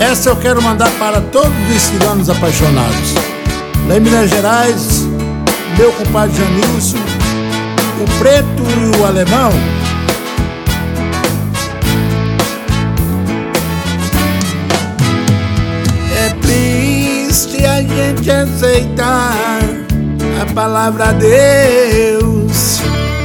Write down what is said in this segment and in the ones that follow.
Essa eu quero mandar para todos os ciganos apaixonados. Lá em Minas Gerais, meu compadre Janilson, o preto e o alemão. É triste a gente aceitar a palavra Deus.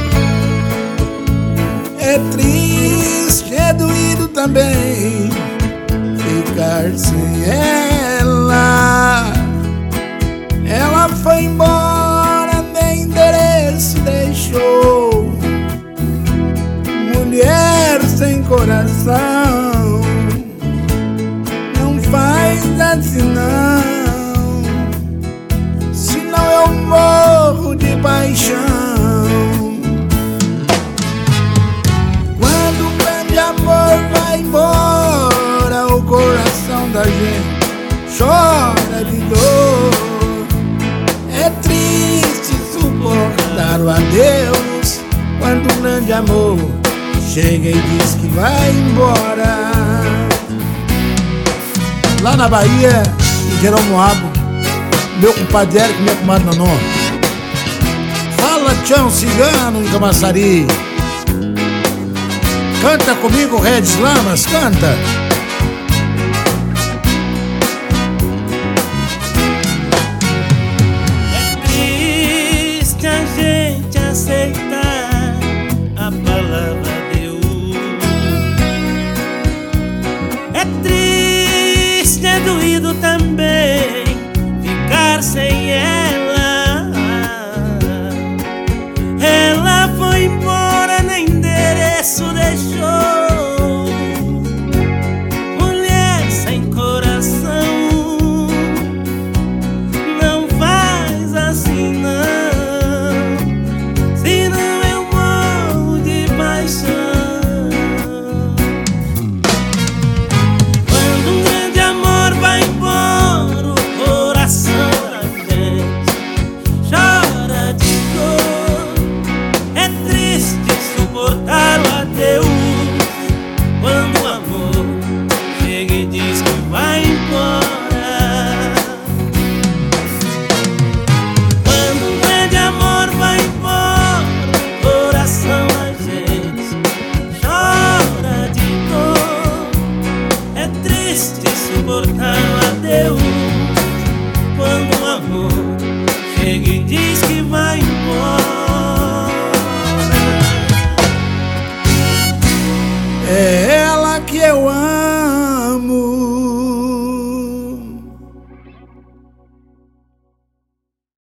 É triste, é doído também ficar sem ela. Ela foi embora, nem endereço deixou. Mulher sem coração, não faz assim não, senão eu morro de paixão. Quando o grande amor vai embora, o coração da gente chora de dor. É triste suportar o adeus quando um grande amor chega e diz que vai embora. Lá na Bahia, em Jeromoabo, meu compadre Érico e minha comadre Nonô. Fala, tchão cigano em Camaçari. Canta comigo, Regis Lamas, canta. Aceitar a palavra Deus. É triste, é doído também ficar sem ela. Ela foi embora, nem endereço deixou. Mulher sem coração, não faz assim não, suportar o adeus quando o amor chega e diz que vai embora. Quando um grande amor vai embora, o coração da gente chora de dor. É triste suportar o adeus quando o amor chega e diz que vai embora.